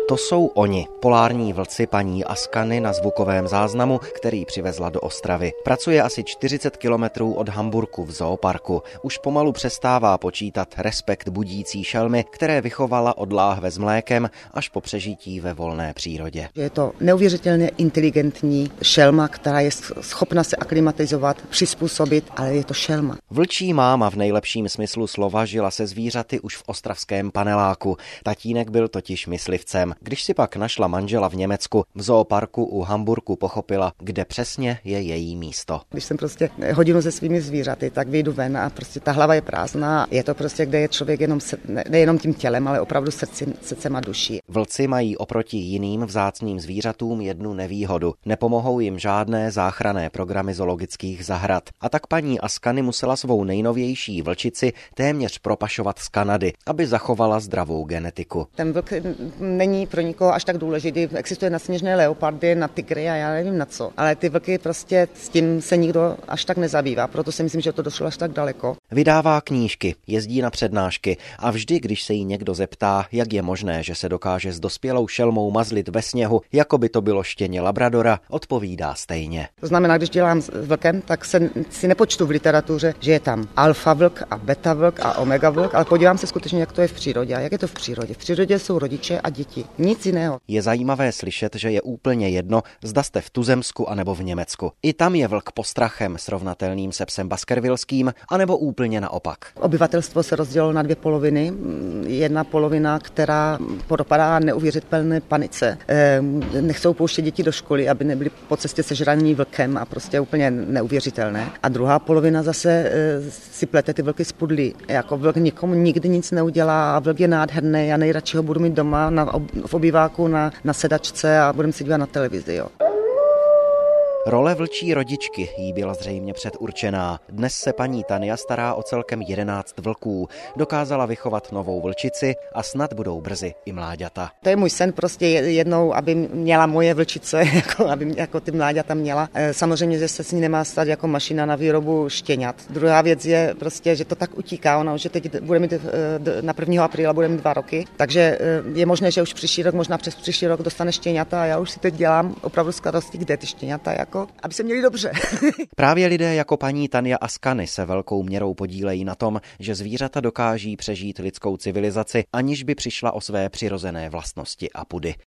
To jsou oni, polární vlci paní Askany na zvukovém záznamu, který přivezla do Ostravy. Pracuje asi 40 kilometrů od Hamburku v zooparku. Už pomalu přestává počítat respekt budící šelmy, které vychovala od láhve s mlékem až po přežití ve volné přírodě. Je to neuvěřitelně inteligentní šelma, která je schopna se aklimatizovat, přizpůsobit, ale je to šelma. Vlčí máma v nejlepším smyslu slova žila se zvířaty už v ostravském paneláku. Tatínek byl totiž myslivcem. Když si pak našla manžela v Německu, v zooparku u Hamburku pochopila, kde přesně je její místo. Když jsem prostě hodinu se svými zvířaty, tak vyjdu ven a prostě ta hlava je prázdná. Je to prostě, kde je člověk nejenom tím tělem, ale opravdu srdcem a duší. Vlci mají oproti jiným vzácným zvířatům jednu nevýhodu. Nepomohou jim žádné záchranné programy zoologických zahrad. A tak paní Askany musela svou nejnovější vlčici téměř propašovat z Kanady, aby zachovala zdravou genetiku. Ten vlk není pro nikoho až tak důležitý. Existuje na sněžné leopardy, na tygry a já nevím na co. Ale ty vlky prostě s tím se nikdo až tak nezabývá. Proto si myslím, že to došlo až tak daleko. Vydává knížky, jezdí na přednášky a vždy, když se jí někdo zeptá, jak je možné, že se dokáže s dospělou šelmou mazlit ve sněhu, jako by to bylo štěně labradora, odpovídá stejně. To znamená, když dělám s vlkem, tak si nepočtu v literatuře, že je tam alfa vlk a beta vlk a omega vlk, ale podívám se skutečně, jak to je v přírodě. A jak je to v přírodě? V přírodě jsou rodiče a děti. Nic jiného. Je zajímavé slyšet, že je úplně jedno, zda jste v tuzemsku anebo v Německu. I tam je vlk postrachem srovnatelným se psem baskervilským, anebo úplně naopak. Obyvatelstvo se rozdělilo na dvě poloviny. Jedna polovina, která propadá neuvěřitelné panice. Nechcou pouštět děti do školy, aby nebyly po cestě sežraní vlkem a prostě úplně neuvěřitelné. A druhá polovina zase si plete ty vlky z pudlí. Jako vlk nikomu nikdy nic neudělá a vlk je nádherný. Já nejradši ho budu mít doma v obýváku na sedačce a budeme si dívat na televizi. Jo. Role vlčí rodičky jí byla zřejmě předurčená. Dnes se paní Tania stará o celkem 11 vlků. Dokázala vychovat novou vlčici a snad budou brzy i mláďata. To je můj sen prostě jednou, aby měla moje vlčice, aby jako ty mláďata měla. Samozřejmě, že se s ní nemá stát jako mašina na výrobu štěňat. Druhá věc je prostě, že to tak utíká. Ona už teď bude mít na 1. apríla bude mít 2 roky, takže je možné, že už příští rok, možná přes příští rok dostane štěňata a já už si teď dělám opravdu starosti, kde ty štěňata aby se měli dobře. Právě lidé jako paní Tania Askany se velkou měrou podílejí na tom, že zvířata dokáží přežít lidskou civilizaci, aniž by přišla o své přirozené vlastnosti a pudy.